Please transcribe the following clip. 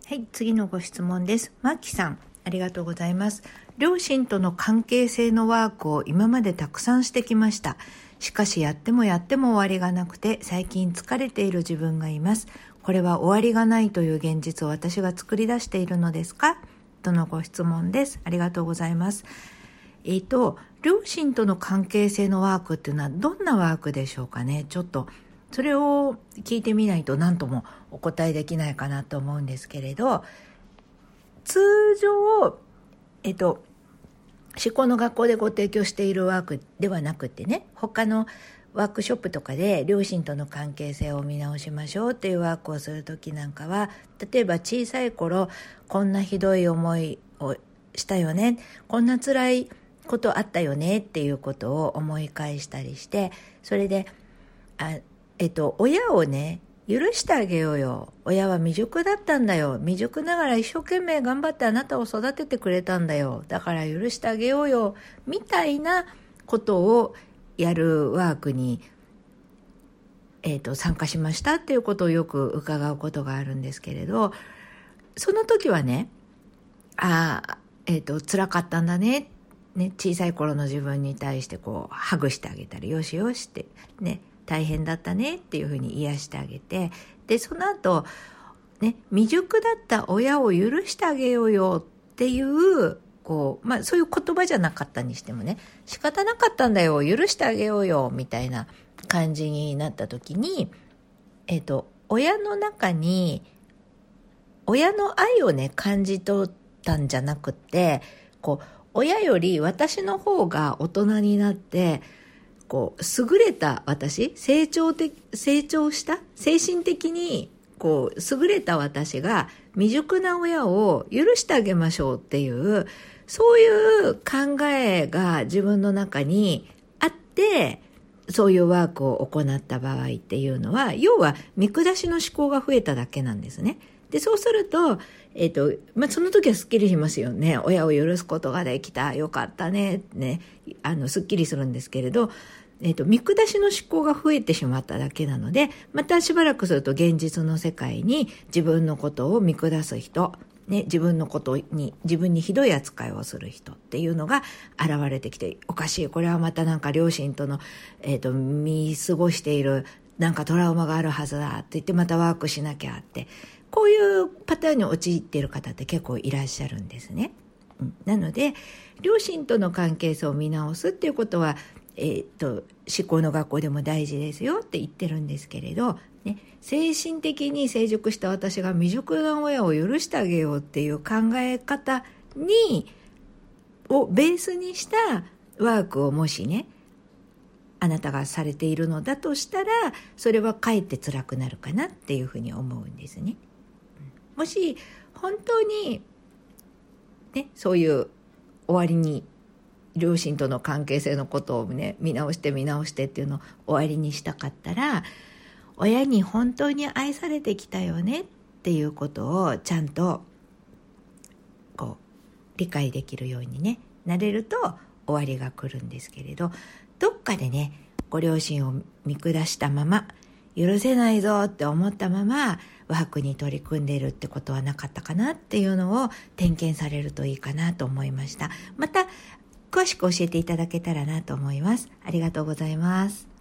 はい、次のご質問です。マキさん、ありがとうございます。両親との関係性のワークを今までたくさんしてきました。しかしやっても終わりがなくて、最近疲れている自分がいます。これは終わりがないという現実を私が作り出しているのですか？とのご質問です。ありがとうございます。両親との関係性のワークっていうのはどんなワークでしょうかね。ちょっとそれを聞いてみないと何ともお答えできないかなと思うんですけれど、通常、思考の学校でご提供しているワークではなくてね、他のワークショップとかで両親との関係性を見直しましょうっていうワークをするときなんかは、例えば小さい頃こんなひどい思いをしたよね、こんな辛いことあったよねっていうことを思い返したりして、それで親をね許してあげようよ、親は未熟だったんだよ、未熟ながら一生懸命頑張ってあなたを育ててくれたんだよ、だから許してあげようよみたいなことをやるワークに、参加しましたっていうことをよく伺うことがあるんですけれど、その時はね、辛かったんだね、小さい頃の自分に対してこうハグしてあげたり、よしよしってね、大変だったねっていうふうに癒してあげて、でその後ね、未熟だった親を許してあげようよっていうそういう言葉じゃなかったにしてもね、仕方なかったんだよ、許してあげようよみたいな感じになった時に、親の中に親の愛をね感じ取ったんじゃなくて、親より私の方が大人になって、優れた私、成長した精神的に優れた私が未熟な親を許してあげましょうっていう、そういう考えが自分の中にあって、そういうワークを行った場合っていうのは、要は見下しの思考が増えただけなんですね。でそうすると、その時はすっきりしますよね。親を許すことができた、よかったね、すっきりするんですけれど、見下しの思考が増えてしまっただけなので、またしばらくすると現実の世界に自分のことを見下す人、自分にひどい扱いをする人っていうのが現れてきて、おかしい、これはまたなんか両親との、見過ごしているなんかトラウマがあるはずだって言って、またワークしなきゃって、こういうパターンに陥っている方って結構いらっしゃるんですね。なので両親との関係性を見直すっていうことは、思考の学校でも大事ですよって言ってるんですけれど、精神的に成熟した私が未熟な親を許してあげようっていう考え方をベースにしたワークをもしね、あなたがされているのだとしたら、それはかえって辛くなるかなっていうふうに思うんですね。もし本当にそういう終わりに両親との関係性のことをね、見直してっていうのを終わりにしたかったら、親に本当に愛されてきたよねっていうことをちゃんと理解できるようにねなれると終わりが来るんですけれど、どっかでねご両親を見下したまま、許せないぞって思ったままワークに取り組んでいるってことはなかったかなっていうのを点検されるといいかなと思いました。また詳しく教えていただけたらなと思います。ありがとうございます。